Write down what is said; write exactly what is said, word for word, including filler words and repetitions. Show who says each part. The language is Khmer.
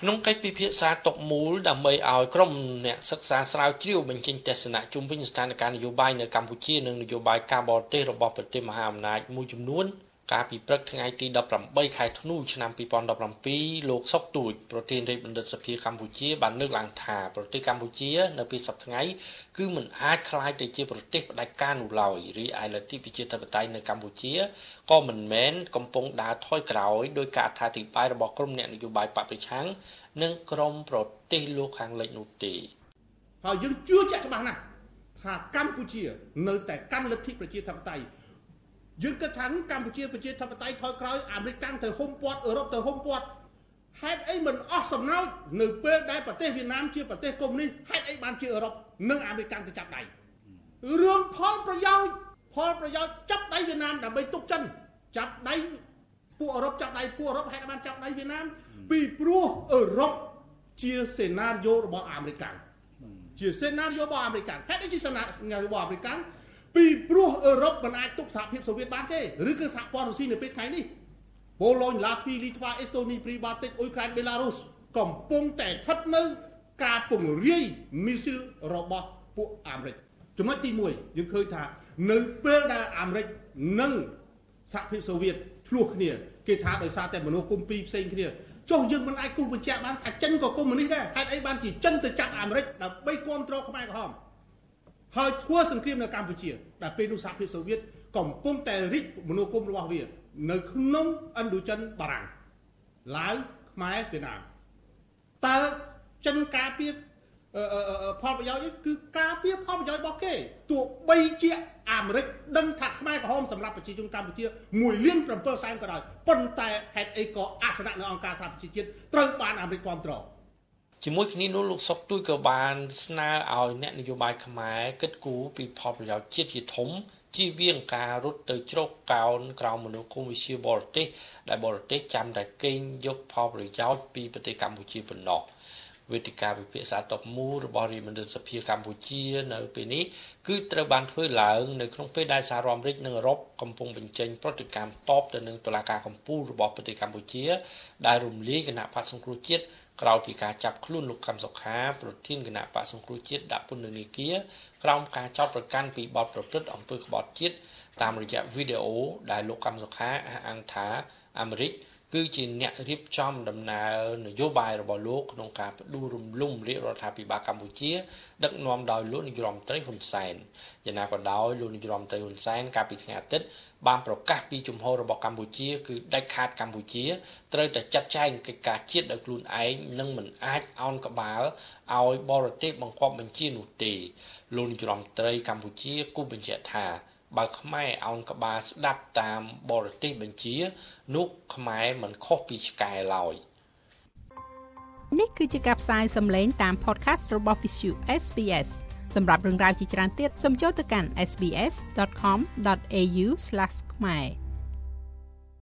Speaker 1: ក្នុងកិច្ចពិភាក្សាតកមូលដើម្បីឲ្យក្រុមអ្នកសិក្សាស្រាវជ្រាវបញ្ចេញទស្សនៈជុំវិញស្ថានភាពនយោបាយនៅកម្ពុជានិងនយោបាយការបរទេសរបស់ប្រទេសមហាអំណាចមួយចំនួនកាលពីព្រឹកថ្ងៃទីដប់ប្រាំបីខែធ្នូឆ្នាំពីរពាន់ដប់ប្រាំពីរលោកសុកទូចប្រធានរាជបណ្ឌិតសភាកម្ពុជាបានលើកឡើងថាប្រទេសកម្ពុជានៅពេលសប្តាហ៍ថ្ងៃគឺមិនអាចក្លាយទៅជាប្រទេសផ្ដាច់ការនោះឡើយរីឯលទ្ធិប្រជាធិបតេយ្យនៅកម្ពុជាក៏មិនមែនកំពុងដើរថយក្រោយដោយការអត្ថាធិប្បាយរបស់ក្រុមអ្នកនយោបាយបកប្រឆាំងនិងក្រុមប្រទេសលោកខាងលិចនោះទេ
Speaker 2: ហើយយើងជឿជាក់ច្បាស់ណាស់ថាកម្ពុជានៅតែកាន់លទ្ធិប្រជាធិបតេយ្យយើងគិតថាកម្ពុជាប្រជាធិបតេយ្យថយក្រោយអាមេរិកទៅហុំព័ទ្ធអឺរ៉ុបទៅហុំព័ទ្ធហេតុអីមិនអស់សំណោចនៅពេលដែលប្រទេសវៀតណាមជាប្រទេសកុម្មុយនីសហេតុអីបានជាអឺរ៉ុបនិងអាមេរិកទៅចាប់ដៃរឿងផលប្រយោជន៍ផលប្រយោជន៍ចាប់ដៃវៀតណាមដើម្បីទុកចិនចាប់ដៃពួកអឺរ៉ុបចាប់ដៃពួកអឺរ៉ុបហេតុបានចាប់ដៃវៀតណាមពីព្រោះអឺរ៉ុបជាសេណារីយ៉ូរបស់អាមេរិកជាសេណារីយ៉ូរបស់អាមេរិកហេតុអីជាសេណារីយ៉ូរបស់អាមេរិកពីព្រោះអឺរ៉ុបមិនអាចទប់សហភាពសូវៀតបានទេឬគឺសហព័ន្ធរុស្ស៊ីនៅពេលថ្ងៃនេះប៉ូឡូញឡាទ្វីលីថ្វាអេស្តូនីព្រីបាល់ទិកអ៊ុយក្រែនបេឡារុសកំពុងតែស្ថិតនៅការពង្រាយមីស៊ីលរបស់ពួកអាមេរិកចំណុចទីមួយយើងឃើញថានៅពេលដែលអាមេរិកនិងសហភាពសូវៀតឆ្លោះគ្នាគេថាដោយសារតែមនោគមពីរផ្សេងគ្នាចុះយើងមិនអាចគូសបញ្ជាក់បានថាចិនក៏កុម្មុយនីសដែរហេតុអីបានជាចិនទៅចាប់អាមេរិកដើម្បីគ្រប់គ្រងខ្មែរក្រហមហើយធ្វើសង្គ្រាមនៅកម្ពុជាដែលពេលនោះសហភាពសូវៀតកំពុងតែរីកមនោគមរបស់វានៅក្នុងឥណ្ឌូចិនបារាំងឡាវខ្មែរវៀតណាមតើចិនការពារផលប្រយោជន៍គឺការពារផលប្រយោជន៍របស់គេទោះបីជាអាមេរិកដឹងថាខ្មែរក្រហមសម្រាប់ប្រជាជនកម្ពុជាមួយលានប្រាំពីរសែនក៏ដោយប៉ុន្តែហេតុអីក៏អាសនៈនៅអង្គការសហប្រជាជាតិត្រូវបានអាមេរិកគ្រប់គ្រង
Speaker 1: ជាមួយគ្នានោះលោកសុកទូចក៏បានស្នើឲ្យអ្នកនយោបាយខ្មែរគិតគូរពីផលប្រយោជន៍ជាតិជាធំជៀសវាងការរត់ទៅជ្រកកោនក្រោមមនោគមវិជ្ជាបរទេសដែលបរទេសចាំតែកេងយកផលប្រយោជន៍ពីប្រទេសកម្ពុជាប៉ុណ្ណោះវេទិកាពិភាក្សាតបមូលរបស់រាជបណ្ឌិតសភាកម្ពុជានៅពេលនេះគឺត្រូវបានធ្វើឡើងនៅក្នុងពេលដែលសហរដ្ឋអាមេរិកនិងអឺរ៉ុបកំពុងបញ្ចេញប្រតិកម្មតបទៅនឹងតុលាការកំពូលរបស់ប្រទេសកម្ពុជាដែលរំលាយគណៈបក្សសង្គ្រោះជាតិក្រោយពីការចាប់ខ្លួនលោកកឹមសុខាប្រធានគណៈបក្សសង្គ្រោះជាតិដាក់ពន្ធនាគារក្រោមការចោទប្រកាន់ពីបទប្រព្រឹត្តអំពើក្បត់ជាតិតាមរយៈវីដេអូដែលលោកកឹមសុខាអះអាងថាអាមេរិកគឺជាអ្នករៀបចំដំណើរនយោបាយរបស់លោកក្នុងការផ្ដួលរំលំរាជរដ្ឋាភិបាលកម្ពុជាដឹកនាំដោយលោកនាយរដ្ឋមន្ត្រីហ៊ុនសែនយ៉ាងណាក៏ដោយលោកនាយរដ្ឋមន្ត្រីហ៊ុនសែនកាលពីថ្ងៃអាទិត្យបានប្រកាសពីជំហររបស់កម្ពុជាគឺដាច់ខាតកម្ពុជាត្រូវតែចាត់ចែងកិច្ចការជាតិដោយខ្លួនឯងនិងមិនអាចអោនក្បាលឲ្យបរទេសបង្គាប់បញ្ជានោះទេលោកនាយរដ្ឋមន្ត្រីកម្ពុជាគូបញ្ជាក់ថាបើខ្មែរអោនក្បាលស្ដាប់តាមបរទេសបញ្ជានោះខ្មែរមិនខុសពីឆ្កែឡើយ
Speaker 3: នេះគឺជាការផ្សាយសម្លេងតាម podcast របស់ Visu เอส บี เอส សម្រាប់រឿងរ៉ាវជាច្រើនទៀតសូមចូលទៅកាន់ เอส บี เอส ដอท คอม ដอท เอ ยู ស្លាស ខ្មែរ